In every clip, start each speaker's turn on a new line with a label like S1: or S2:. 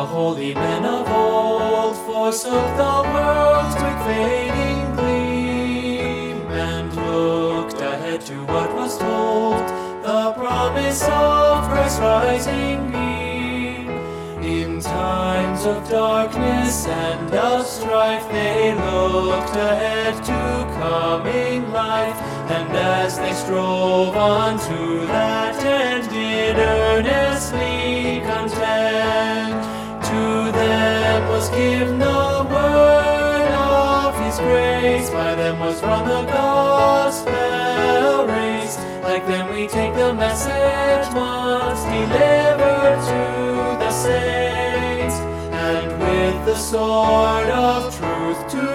S1: holy men of old forsook the world's quick fading gleam, and looked ahead to what was told, the promise of Christ's rising beam. In times of darkness and of strife they looked ahead to coming life, and as they strove unto that end did earnestly contend, to them was given the word of His grace, by them was run the gospel race. Like them we take the message once delivered to the saints, and with the sword of truth to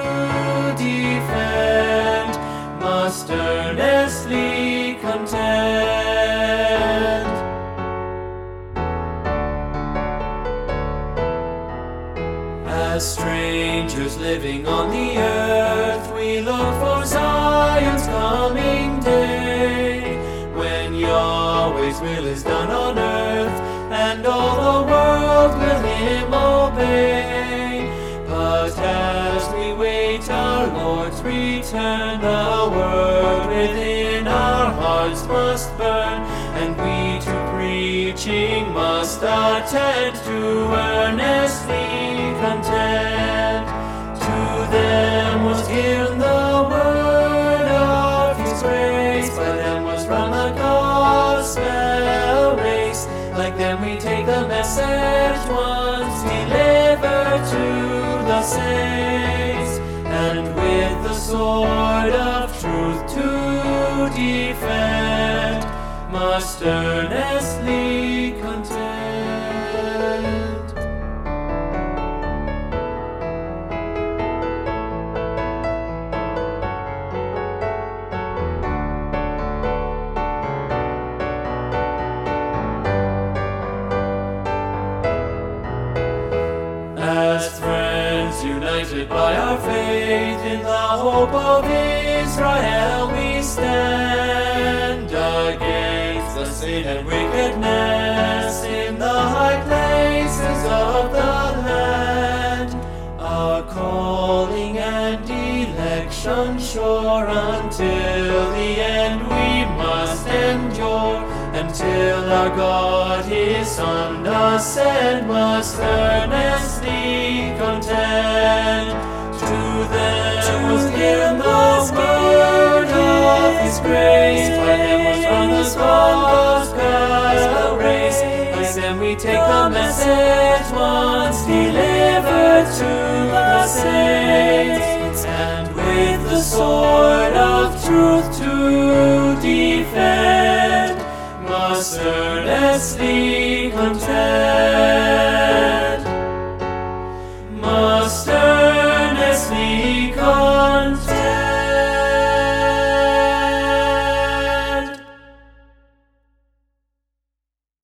S1: defend, must earnestly contend. As strangers living on the earth, we look for Zion's coming day, when Yahweh's will is done on earth, and all the world will Him obey. But as we wait our Lord's return, the word within our hearts must burn, and we to preaching must attend, to earnestly contend. To them was given the word of His grace, by them was run the gospel race. Like them we take the message once delivered to the saints, and with the sword of truth to defend, must earnestly contend. As friends united by our faith, in the hope of Israel we stand, against the sin and wickedness in the high places of the land. Our calling and election sure, until the end we must endure, until our God His Son does send, must earnestly contend. To them was given the word of His grace, by them was run the gospel race. Like them we take the message once delivered to the saints, and with the sword of truth to defend, must earnestly contend. Must earnestly